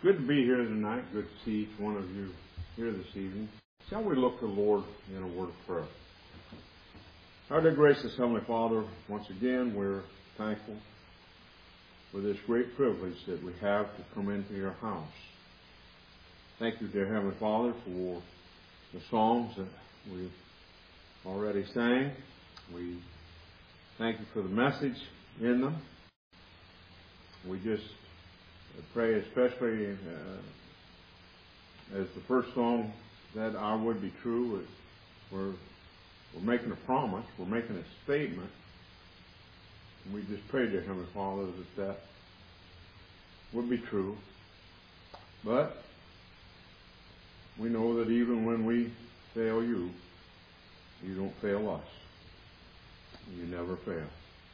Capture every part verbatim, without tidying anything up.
Good to be here tonight. Good to see each one of you here this evening. Shall we look to the Lord in a word of prayer? Our dear gracious Heavenly Father, once again, we're thankful for this great privilege that we have to come into your house. Thank you, dear Heavenly Father, for the songs that we already sang. We thank you for the message in them. We just pray especially uh, as the first song, that I would be true. We're, we're making a promise. We're making a statement. And we just pray to Heavenly Father that that would be true. But we know that even when we fail you, you don't fail us. You never fail.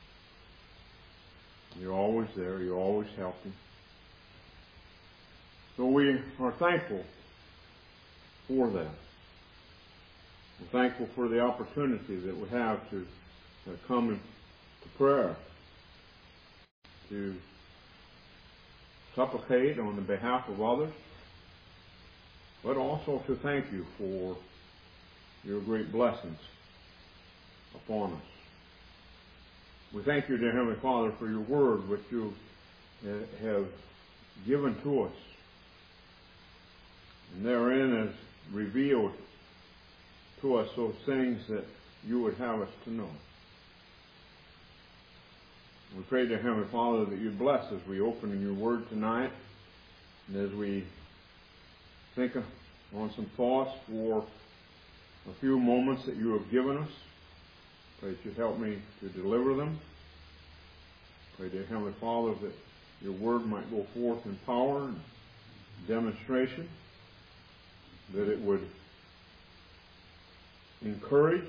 You're always there. You're always helping. So we are thankful for that. We're thankful for the opportunity that we have to uh, come to prayer, to supplicate on the behalf of others, but also to thank you for your great blessings upon us. We thank you, dear Heavenly Father, for your word which you uh, have given to us. And therein is revealed to us those things that you would have us to know. We pray to Heavenly Father that you bless as we open in your word tonight, and as we think on some thoughts for a few moments that you have given us. Pray that you help me to deliver them. Pray, dear Heavenly Father, that your word might go forth in power and demonstration, that it would encourage,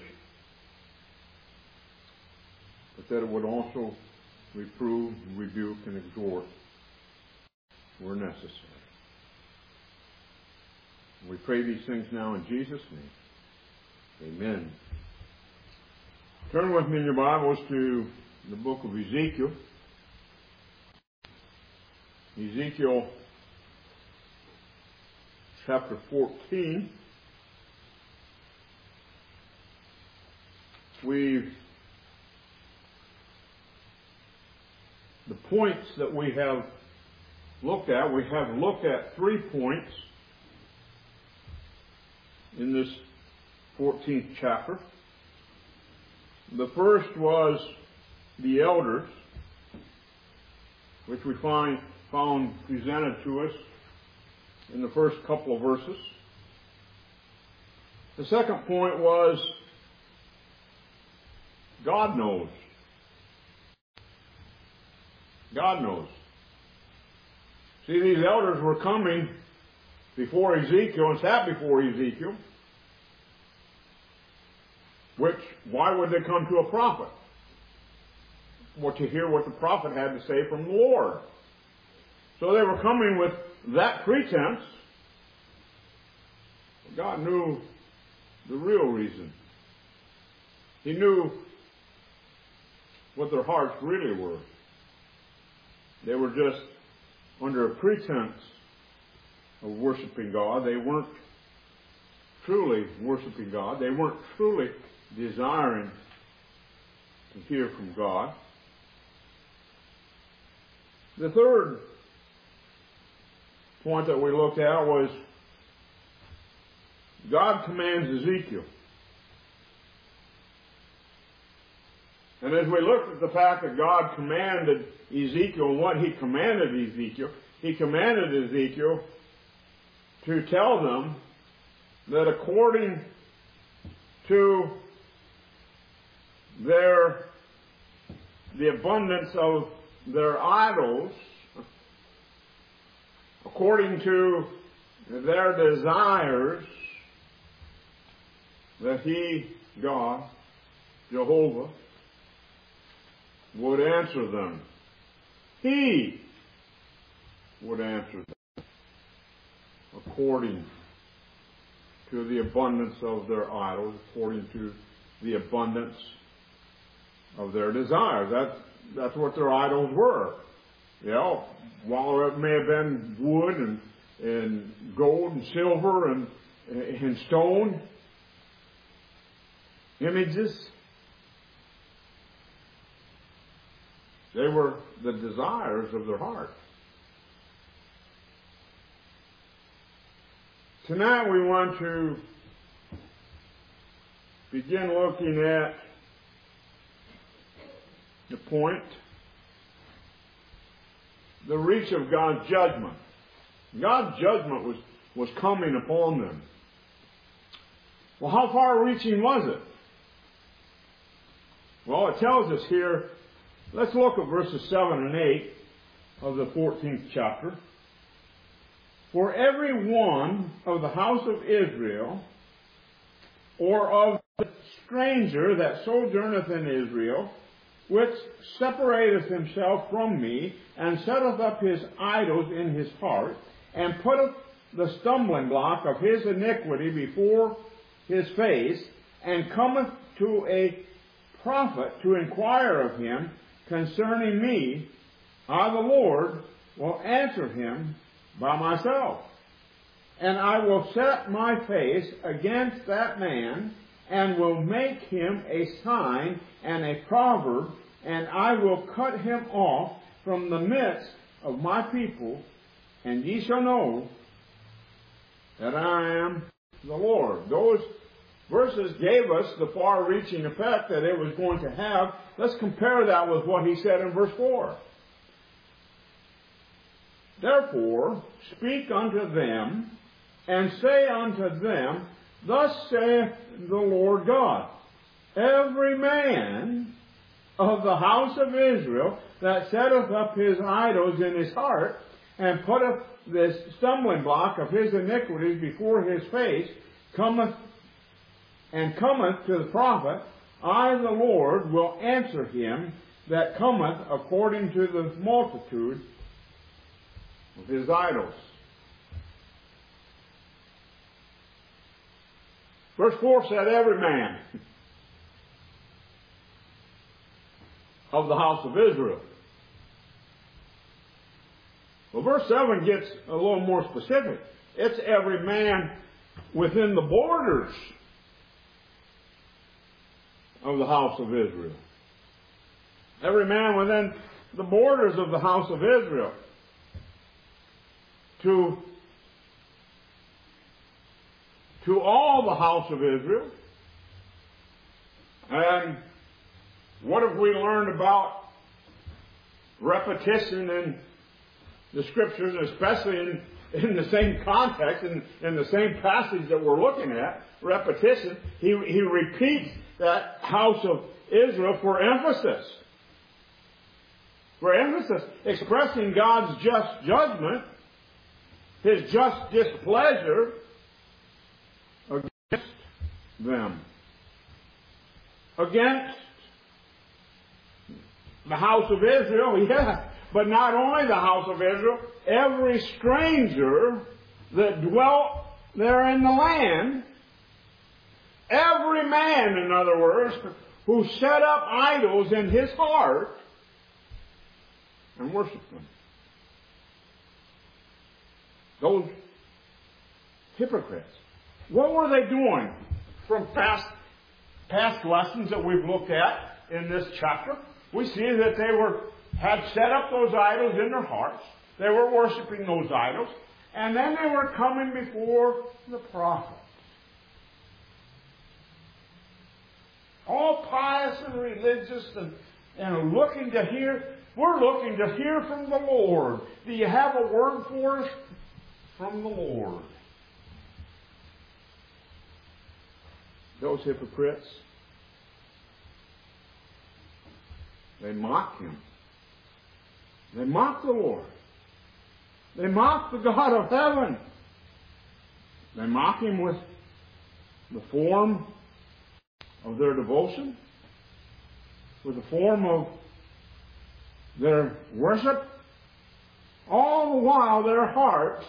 but that it would also reprove, rebuke, and exhort where necessary. We pray these things now in Jesus' name. Amen. Turn with me in your Bibles to the book of Ezekiel. Ezekiel chapter fourteen. We've the points that we have looked at, we have looked at three points in this fourteenth chapter. The first was the elders, which we find found presented to us in the first couple of verses. The second point was God knows. God knows. See, these elders were coming before Ezekiel and sat before Ezekiel. Which, why would they come to a prophet? Well, to hear what the prophet had to say from the Lord. So they were coming with that pretense. God knew the real reason. He knew what their hearts really were. They were just under a pretense of worshiping God. They weren't truly worshiping God. They weren't truly desiring to hear from God. The third point that we looked at was God commands Ezekiel. And as we looked at the fact that God commanded Ezekiel and what he commanded Ezekiel, he commanded Ezekiel to tell them that according to their the abundance of their idols, according to their desires, that he, God, Jehovah, would answer them. He would answer them according to the abundance of their idols, according to the abundance of their desires. That's, that's what their idols were. You know, while it may have been wood and, and gold and silver and, and stone, images, they were the desires of their heart. Tonight we want to begin looking at the point, the reach of God's judgment. God's judgment was, was coming upon them. Well, how far-reaching was it? Well, it tells us here, let's look at verses seven and eight of the fourteenth chapter. For every one of the house of Israel, or of the stranger that sojourneth in Israel, which separateth himself from me, and setteth up his idols in his heart, and putteth the stumbling block of his iniquity before his face, and cometh to a prophet to inquire of him concerning me, I the Lord will answer him by myself. And I will set my face against that man, and will make him a sign and a proverb, and I will cut him off from the midst of my people, and ye shall know that I am the Lord. Those verses gave us the far-reaching effect that it was going to have. Let's compare that with what he said in verse four. Therefore, speak unto them, and say unto them, Thus saith the Lord God, every man of the house of Israel that setteth up his idols in his heart, and putteth this stumbling block of his iniquities before his face, cometh and cometh to the prophet, I the Lord will answer him that cometh according to the multitude of his idols. Verse four said, every man of the house of Israel. Well, verse seven gets a little more specific. It's every man within the borders of the house of Israel. Every man within the borders of the house of Israel. To to all the house of Israel. And what have we learned about repetition in the Scriptures, especially in, in the same context, in, in the same passage that we're looking at, repetition? He, he repeats that house of Israel for emphasis. For emphasis, expressing God's just judgment, His just displeasure against them. Against the house of Israel, yes. But not only the house of Israel, every stranger that dwelt there in the land, every man, in other words, who set up idols in his heart and worshiped them. Those hypocrites. What were they doing? From past, past lessons that we've looked at in this chapter, we see that they were had set up those idols in their hearts. They were worshiping those idols. And then they were coming before the prophet. All pious and religious and, and looking to hear. We're looking to hear from the Lord. Do you have a word for us? From the Lord. Those hypocrites, they mock Him. They mock the Lord. They mock the God of heaven. They mock Him with the form of their devotion, with the form of their worship, all the while their hearts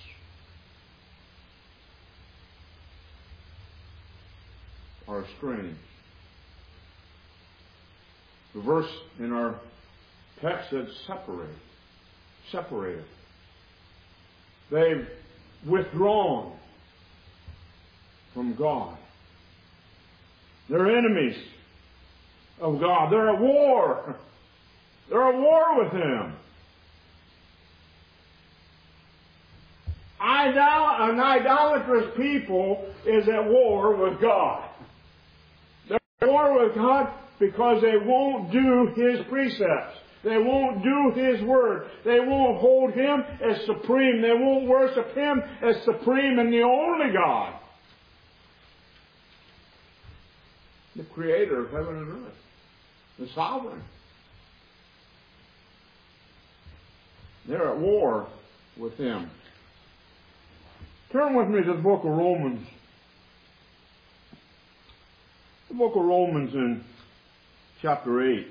are estranged. The verse in our text said separate. separated. They've withdrawn from God. They're enemies of God. They're at war. They're at war with Him. Idol- an idolatrous people is at war with God. They're at war with God because they won't do His precepts. They won't do His word. They won't hold Him as supreme. They won't worship Him as supreme and the only God. The Creator of heaven and earth. The Sovereign. They're at war with Him. Turn with me to the book of Romans. The book of Romans in chapter eight.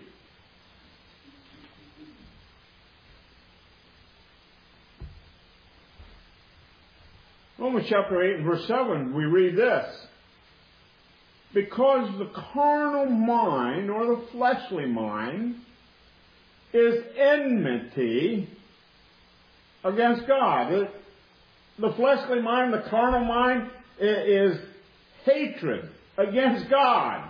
Romans chapter eight and verse seven, we read this. Because the carnal mind, or the fleshly mind, is enmity against God. The, the fleshly mind, the carnal mind, is hatred against God.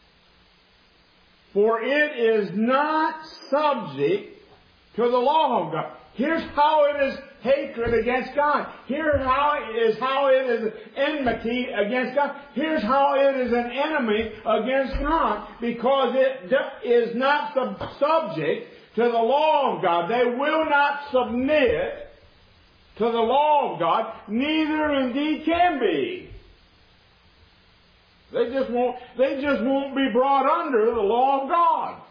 For it is not subject to the law of God. Here's how it is hatred against God. Here's how it is how it is enmity against God. Here's how it is an enemy against God, because it is not sub- subject to the law of God. They will not submit to the law of God, neither indeed can be. They just won't, they just won't be brought under the law of God.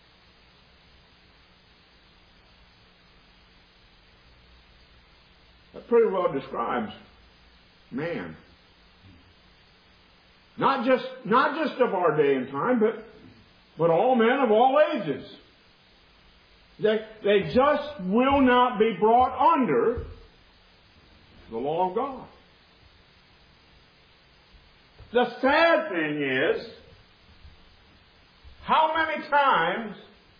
That pretty well describes man. Not just, not just of our day and time, but, but all men of all ages. They, they just will not be brought under the law of God. The sad thing is, how many times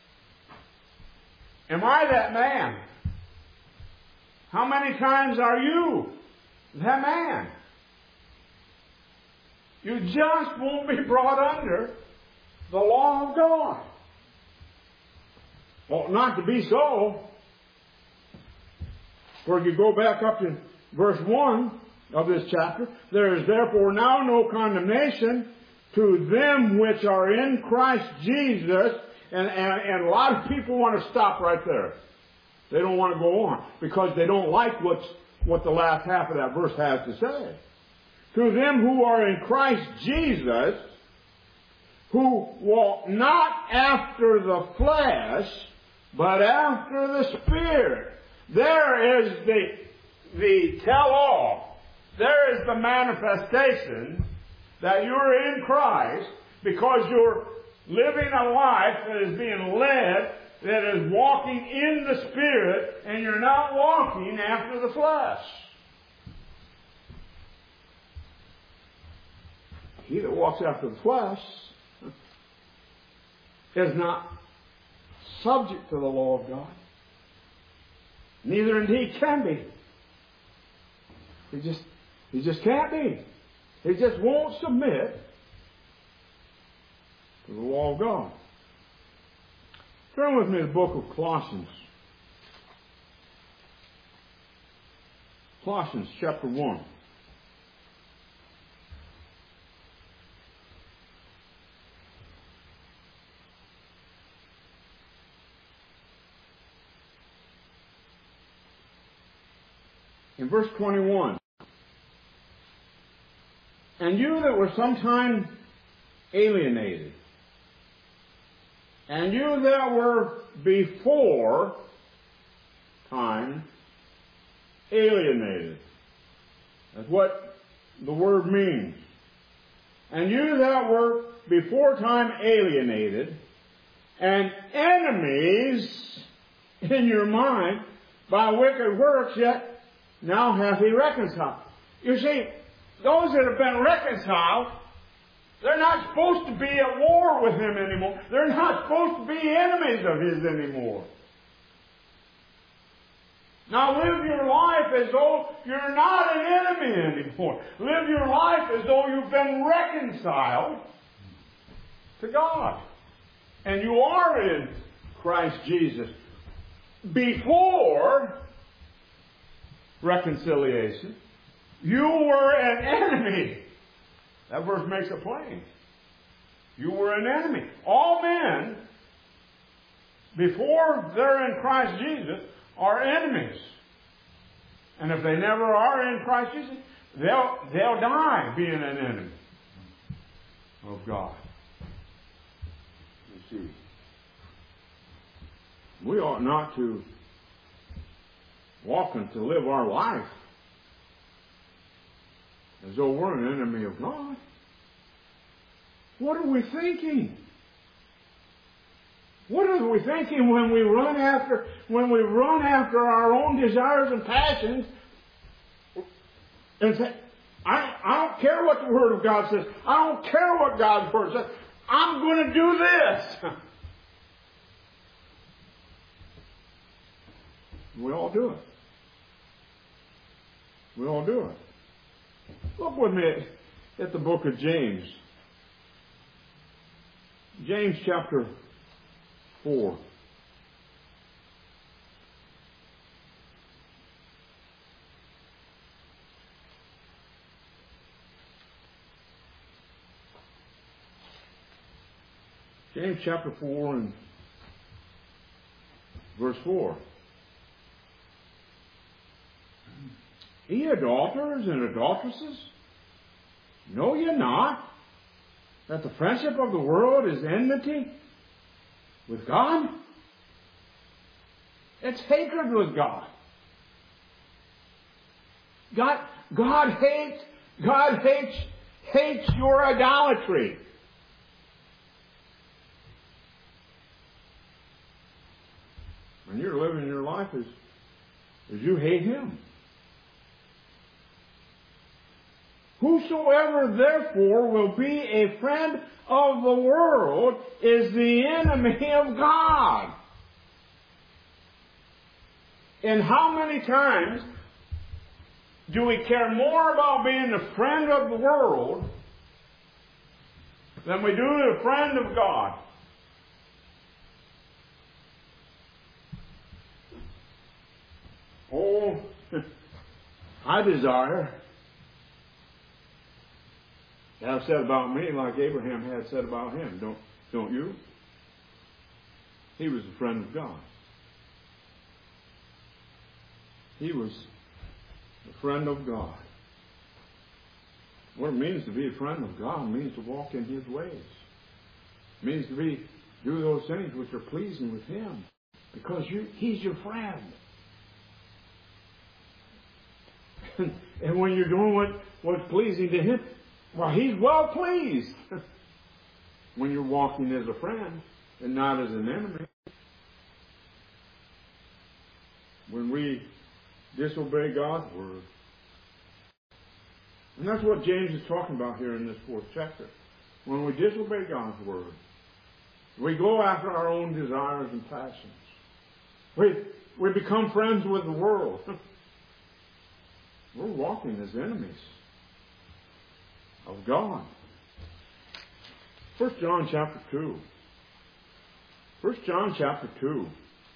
am I that man? How many times are you that man? You just won't be brought under the law of God. Well, not to be so. For if you go back up to verse one of this chapter, there is therefore now no condemnation to them which are in Christ Jesus. And, and, and a lot of people want to stop right there. They don't want to go on because they don't like what's, what the last half of that verse has to say. To them who are in Christ Jesus, who walk not after the flesh, but after the Spirit. There is the, the tell-all. There is the manifestation that you're in Christ because you're living a life that is being led, that is walking in the Spirit, and you're not walking after the flesh. He that walks after the flesh is not subject to the law of God. Neither indeed can be. He just, he just can't be. He just won't submit to the law of God. Turn with me to the book of Colossians. Colossians chapter one. In verse twenty-one. And you that were sometime alienated, and you that were before time alienated. That's what the word means. And you that were before time alienated, and enemies in your mind by wicked works, yet now hath he reconciled. You see, those that have been reconciled, they're not supposed to be at war with him anymore. They're not supposed to be enemies of his anymore. Now live your life as though you're not an enemy anymore. Live your life as though you've been reconciled to God. And you are in Christ Jesus. Before reconciliation, you were an enemy. That verse makes it plain. You were an enemy. All men, before they're in Christ Jesus, are enemies. And if they never are in Christ Jesus, they'll, they'll die being an enemy of God. You see, we ought not to walk and to live our life as though we're an enemy of God. What are we thinking? What are we thinking when we run after when we run after our own desires and passions and say, I, I don't care what the Word of God says. I don't care what God's Word says. I'm going to do this. We all do it. We all do it. Look with me at the book of James. James chapter four. James chapter four and verse four. Ye adulterers and adulteresses, know ye not that the friendship of the world is enmity with God? It's hatred with God. God, God hates, God hates, hates your idolatry. And you're living your life as, as you hate Him. Whosoever therefore will be a friend of the world is the enemy of God. And how many times do we care more about being a friend of the world than we do a friend of God? Oh, I desire to have said about me like Abraham had said about him. Don't, don't you? He was a friend of God. He was a friend of God. What it means to be a friend of God means to walk in His ways. It means to be do those things which are pleasing with Him. Because you, He's your friend. And when you're doing what, what's pleasing to Him, well, He's well pleased. When you're walking as a friend and not as an enemy. When we disobey God's Word. And that's what James is talking about here in this fourth chapter. When we disobey God's Word, we go after our own desires and passions. We, we become friends with the world. We're walking as enemies of God. First John chapter two. First John chapter two.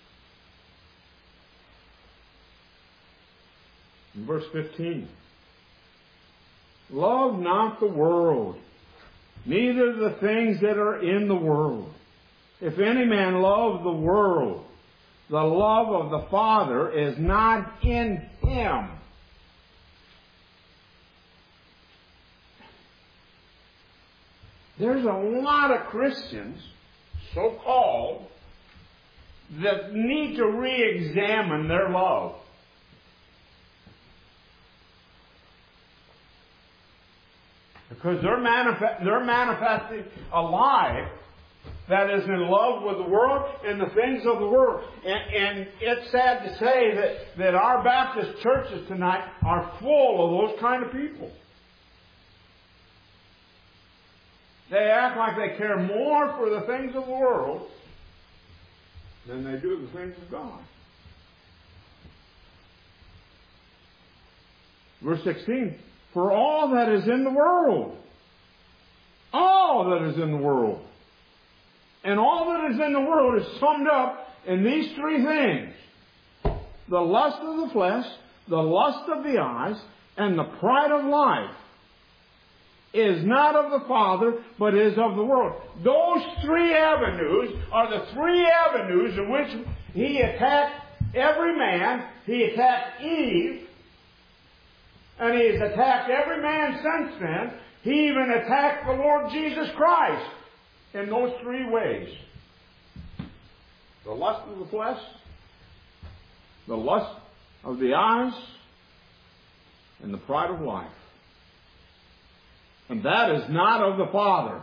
In verse fifteen. Love not the world, neither the things that are in the world. If any man love the world, the love of the Father is not in him. There's a lot of Christians, so-called, that need to re-examine their love. Because they're, manif- they're manifesting a life that is in love with the world and the things of the world. And, and it's sad to say that, that our Baptist churches tonight are full of those kind of people. They act like they care more for the things of the world than they do the things of God. Verse sixteen, for all that is in the world, all that is in the world, and all that is in the world is summed up in these three things: the lust of the flesh, the lust of the eyes, and the pride of life is not of the Father, but is of the world. Those three avenues are the three avenues in which he attacked every man. He attacked Eve, and he has attacked every man since then. He even attacked the Lord Jesus Christ in those three ways: the lust of the flesh, the lust of the eyes, and the pride of life. And that is not of the Father.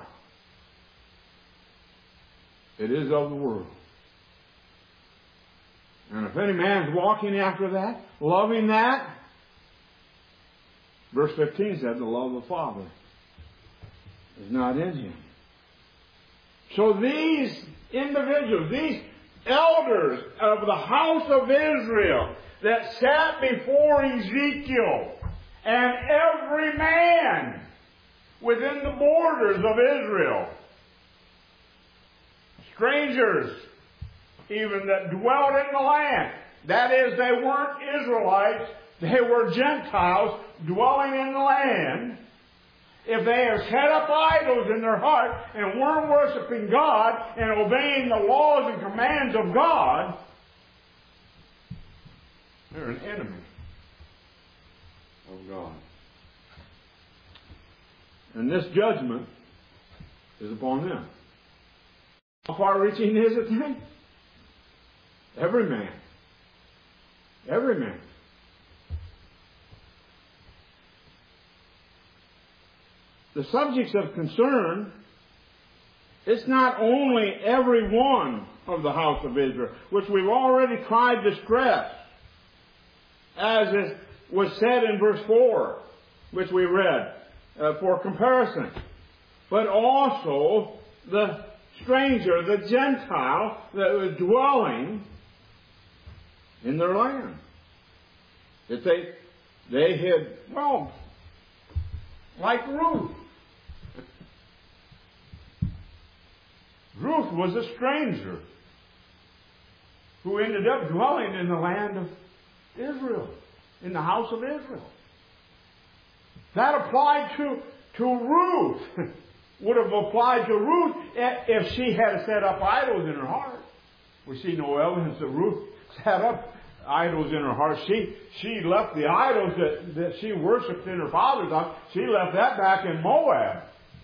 It is of the world. And if any man's walking after that, loving that, verse fifteen said, the love of the Father is not in him. So these individuals, these elders of the house of Israel that sat before Ezekiel, and every man within the borders of Israel, strangers even that dwelt in the land, that is, they weren't Israelites, they were Gentiles dwelling in the land. If they have set up idols in their heart and weren't worshiping God and obeying the laws and commands of God, they're an enemy of God. And this judgment is upon them. How far-reaching is it then? Every man. Every man. The subjects of concern, it's not only every one of the house of Israel, which we've already tried to stress, as it was said in verse four, which we read, uh, for comparison, but also the stranger, the Gentile that was dwelling in their land. That they, they had, well, like Ruth. Ruth was a stranger who ended up dwelling in the land of Israel, in the house of Israel. That applied to, to Ruth. Would have applied to Ruth if she had set up idols in her heart. We see no evidence that Ruth set up idols in her heart. She, she left the idols that, that she worshipped in her father's house. She left that back in Moab.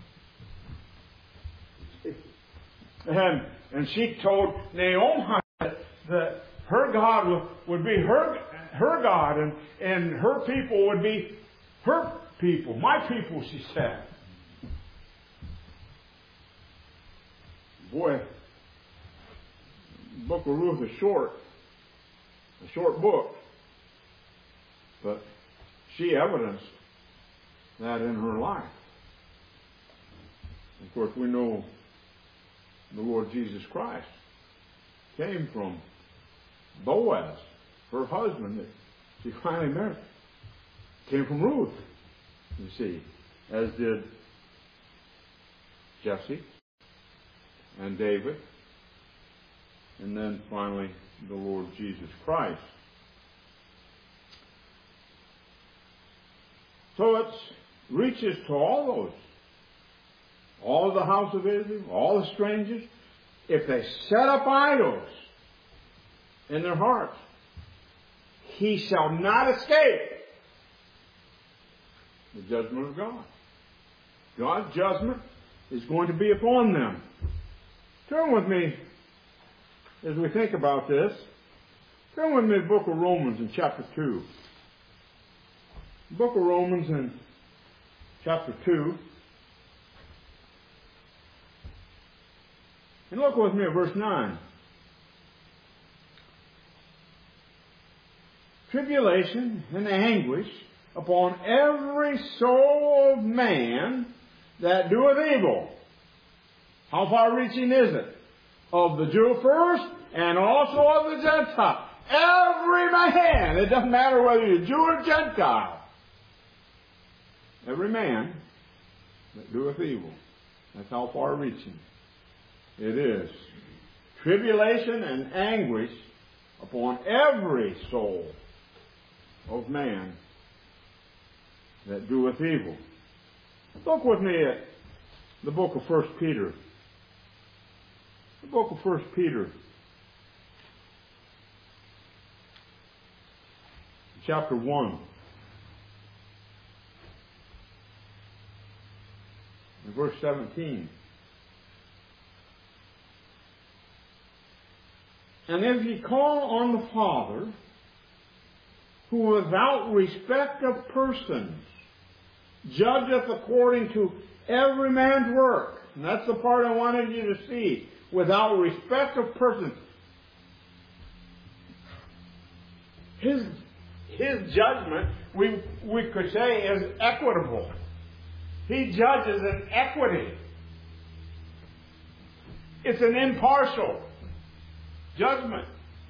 And, and she told Naomi that, that her God would, would be her, her God, and, and her people would be her people. My people, she said. Boy, the book of Ruth is short. A short book. But she evidenced that in her life. Of course, we know the Lord Jesus Christ came from Boaz, her husband that she finally married. Came from Ruth, you see, as did Jesse and David, and then finally the Lord Jesus Christ. So it reaches to all those, all of the house of Israel, all the strangers. If they set up idols in their hearts, he shall not escape the judgment of God. God's judgment is going to be upon them. Turn with me, as we think about this, turn with me to the book of Romans in chapter two. The book of Romans in chapter two. And look with me at verse nine. Tribulation and anguish upon every soul of man that doeth evil. How far-reaching is it? Of the Jew first, and also of the Gentile. Every man, it doesn't matter whether you're Jew or Gentile, every man that doeth evil. That's how far reaching it is. Tribulation and anguish upon every soul of man that doeth evil. Look with me at the book of First Peter. The book of First Peter, chapter one. And verse seventeen. And if ye call on the Father, who without respect of persons judgeth according to every man's work. And that's the part I wanted you to see. Without respect of persons. His, his judgment, we, we could say, is equitable. He judges in equity. It's an impartial judgment.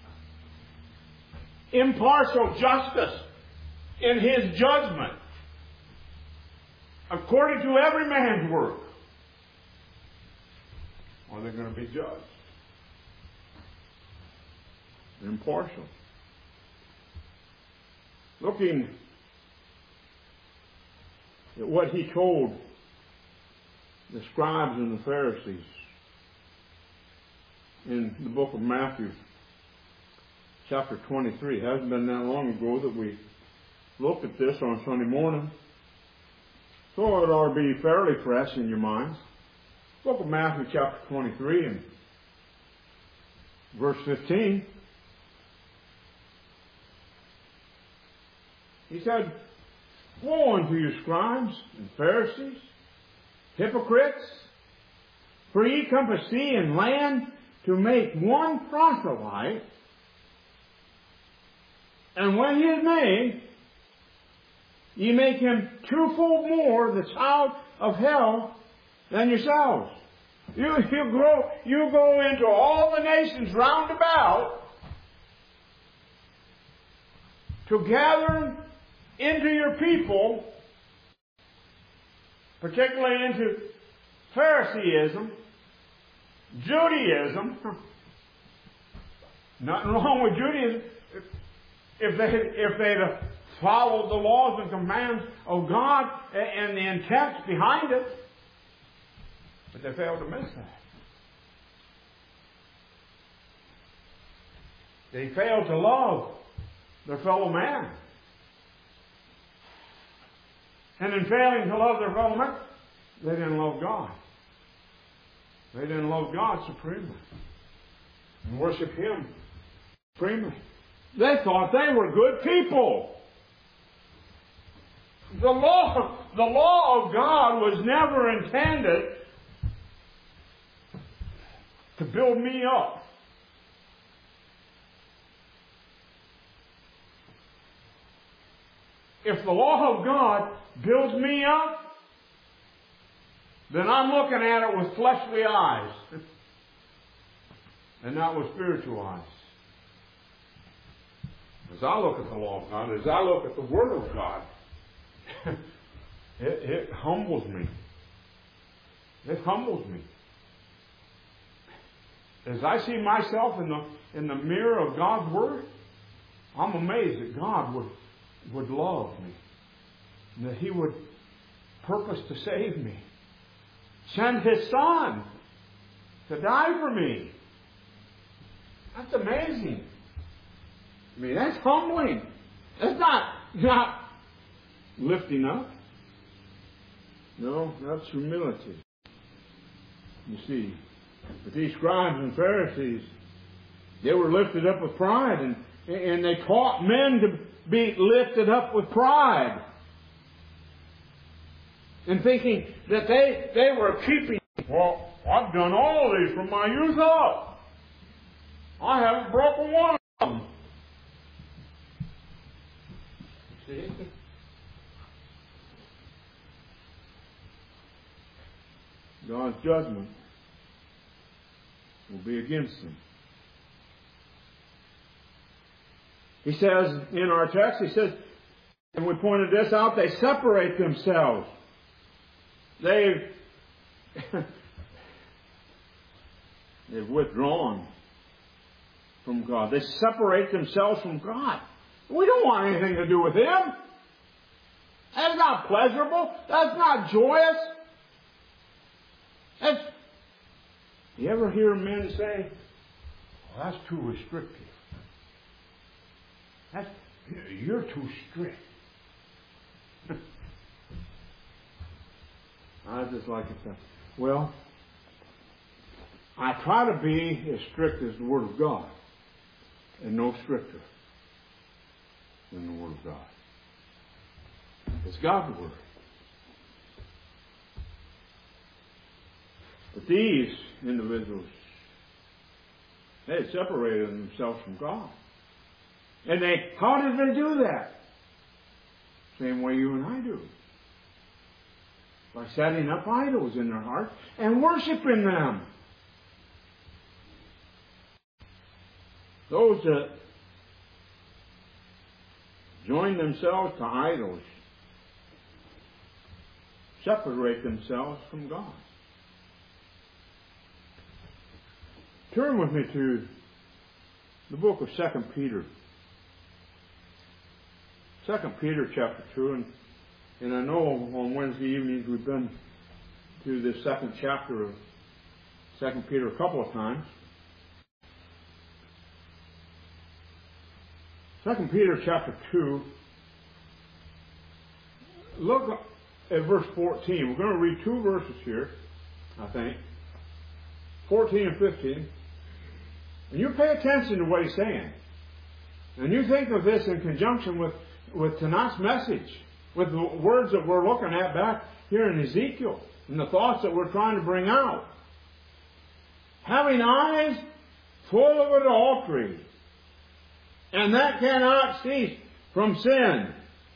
Impartial justice in His judgment. According to every man's work. Or they're going to be judged. Impartial. Looking at what He told the scribes and the Pharisees in the book of Matthew, chapter twenty-three. It hasn't been that long ago that we looked at this on Sunday morning. So it ought to be fairly fresh in your minds. Book of Matthew, chapter twenty-three, and verse fifteen. He said, Woe unto you, scribes and Pharisees, hypocrites! For ye compass sea and land to make one proselyte, and when he is made, ye make him twofold more the child of hell than yourselves. You, you, grow, you go into all the nations round about to gather into your people, particularly into Phariseeism, Judaism. Nothing wrong with Judaism if, if they if they'd followed the laws and commands of God and the intents behind it. But they failed to miss that. They failed to love their fellow man. And in failing to love their fellow man, they didn't love God. They didn't love God supremely. And worship Him supremely. They thought they were good people. The law, the law of God was never intended to build me up. If the law of God builds me up, then I'm looking at it with fleshly eyes and not with spiritual eyes. As I look at the law of God, as I look at the Word of God, it, it humbles me. It humbles me. As I see myself in the in the mirror of God's Word, I'm amazed that God would would love me, and that He would purpose to save me, send His Son to die for me. That's amazing. I mean, that's humbling. That's not not lifting up. No, that's humility. You see, but these scribes and Pharisees, they were lifted up with pride, and and they taught men to be lifted up with pride, and thinking that they they were keeping. Well, I've done all of these from my youth up. I haven't broken one of them. See? God's judgment will be against them. He says in our text, he says, and we pointed this out, they separate themselves. They've, they've withdrawn from God. They separate themselves from God. We don't want anything to do with Him. That's not pleasurable. That's not joyous. That's, you ever hear men say, well, that's too restrictive. That's, you're too strict. I just like it to, well, I try to be as strict as the Word of God, and no stricter than the Word of God. It's God's Word. But these individuals, they had separated themselves from God. And they, how did they do that? Same way you and I do. By setting up idols in their heart and worshiping them. Those that join themselves to idols separate themselves from God. Turn with me to the book of Second Peter. Second Peter chapter two, and, and I know on Wednesday evenings we've been to the second chapter of Second Peter a couple of times. Second Peter chapter two, look at verse fourteen. We're going to read two verses here, I think. fourteen and fifteen. And you pay attention to what he's saying. And you think of this in conjunction with, with tonight's message, with the words that we're looking at back here in Ezekiel, and the thoughts that we're trying to bring out. Having eyes full of adultery, and that cannot cease from sin.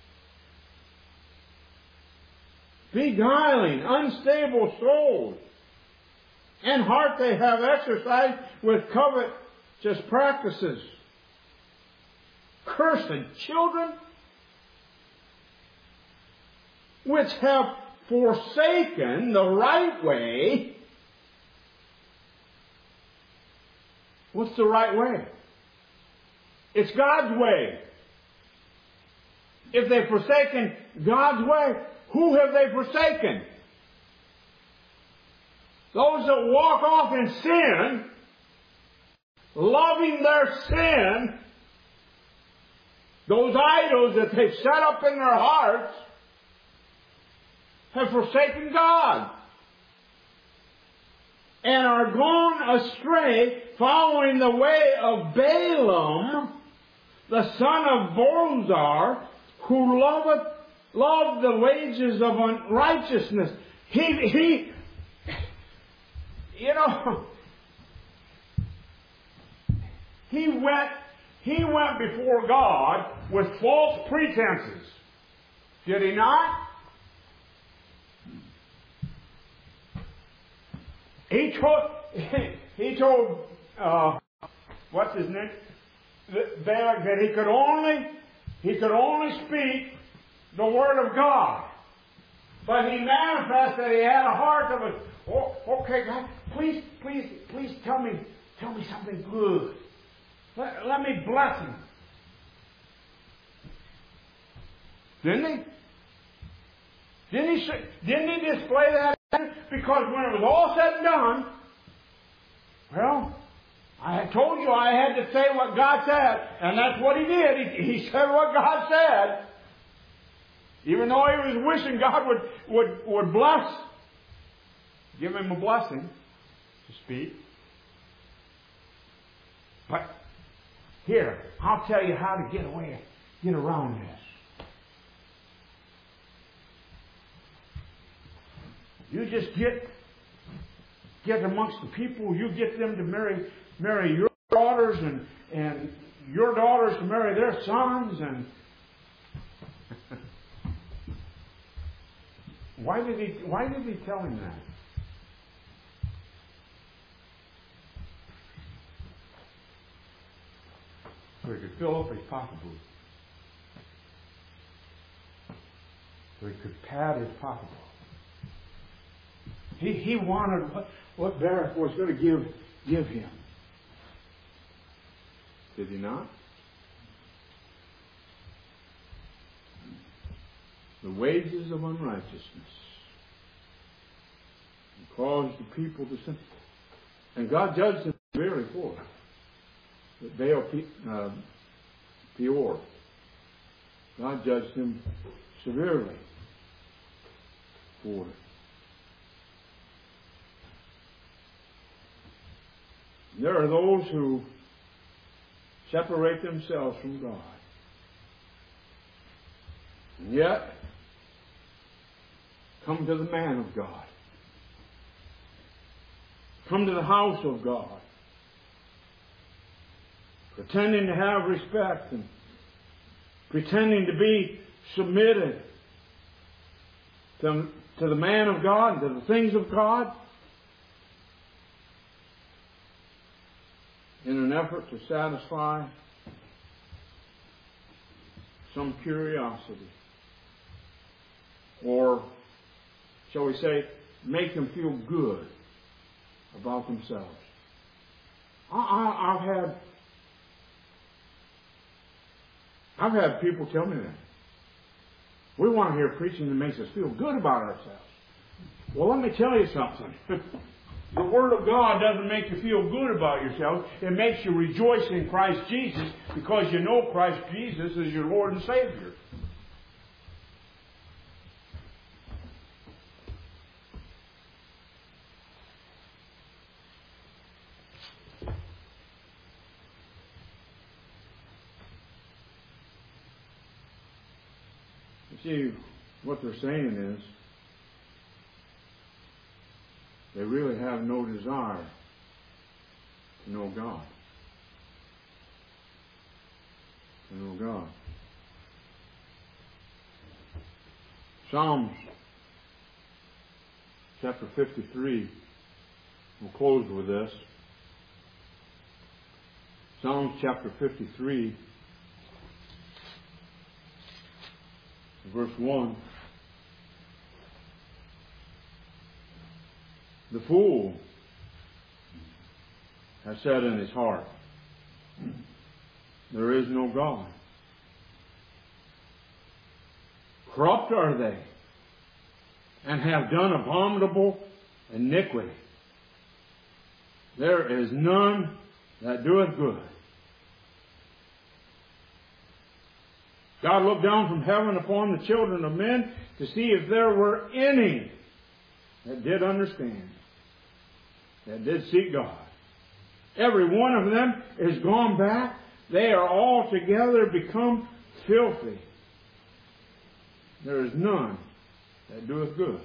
Beguiling unstable souls, and heart they have exercised with covetous practices. Cursed children, which have forsaken the right way. What's the right way? It's God's way. If they've forsaken God's way, who have they forsaken? Those that walk off in sin, loving their sin, those idols that they've set up in their hearts, have forsaken God and are gone astray, following the way of Balaam, the son of Bozar, who loveth loved the wages of unrighteousness. He, he, you know, he went, he went before God with false pretenses. Did he not? He told, he told, uh, what's his name? Balak, that he could only, he could only speak the word of God. But he manifested that he had a heart of a, oh, okay, God, please, please, please tell me, tell me something good. Let, let me bless him. Didn't he? Didn't he, didn't he display that? Because when it was all said and done, well, I had told you I had to say what God said, and that's what he did. He, he said what God said. Even though he was wishing God would, would, would bless, give him a blessing to speak. But here, I'll tell you how to get away, get around this. You just get get amongst the people. You get them to marry marry your daughters, and and your daughters to marry their sons. And why did he why did he tell him that? So he could fill up his pocketbook. so he could pat his pocketbook. He, he wanted what, what Barak was going to give, give him. Did he not? The wages of unrighteousness caused the people to sin. And God judged them severely for it. But Baal uh, Peor, God judged him severely for it. There are those who separate themselves from God. And yet, come to the man of God. Come to the house of God. Pretending to have respect and pretending to be submitted to, to the man of God, to the things of God, in an effort to satisfy some curiosity. Or, shall we say, make them feel good about themselves. I, I, I've had I've had people tell me that. We want to hear preaching that makes us feel good about ourselves. Well, let me tell you something. The Word of God doesn't make you feel good about yourself. It makes you rejoice in Christ Jesus because you know Christ Jesus is your Lord and Savior. You see, what they're saying is, they really have no desire to know God. To know God. Psalms chapter fifty-three, we'll close with this. Psalms chapter fifty-three, verse one. The fool has said in his heart, there is no God. Corrupt are they, and have done abominable iniquity. There is none that doeth good. God looked down from heaven upon the children of men to see if there were any that did understand, that did seek God. Every one of them is gone back. They are all together become filthy. There is none that doeth good.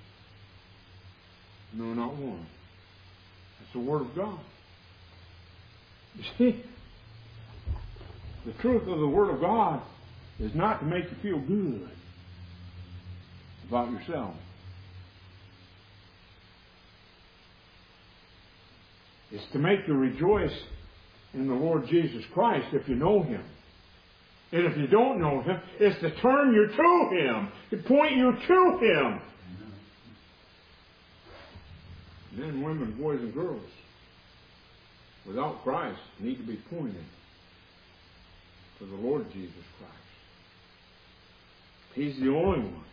No, not one. That's the Word of God. You see, the truth of the Word of God is not to make you feel good about yourself. It's to make you rejoice in the Lord Jesus Christ if you know Him. And if you don't know Him, it's to turn you to Him, to point you to Him. Men, women, boys, and girls, without Christ, need to be pointed to the Lord Jesus Christ. He's the only one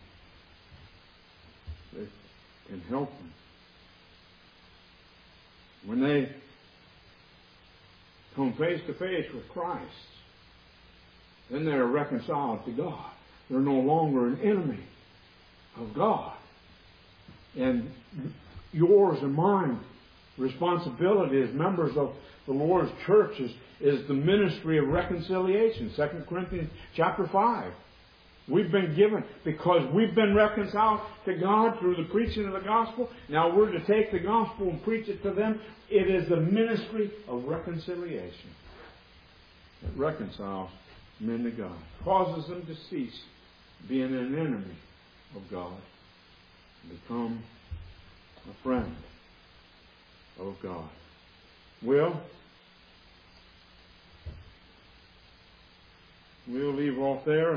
that can help them. When they come face to face with Christ, then they are reconciled to God. They're no longer an enemy of God. And yours and mine responsibility as members of the Lord's church is, is the ministry of reconciliation. Second Corinthians chapter five. We've been given, because we've been reconciled to God through the preaching of the gospel. Now we're to take the gospel and preach it to them. It is the ministry of reconciliation that reconciles men to God. Causes them to cease being an enemy of God and become a friend of God. Well, we'll leave off there.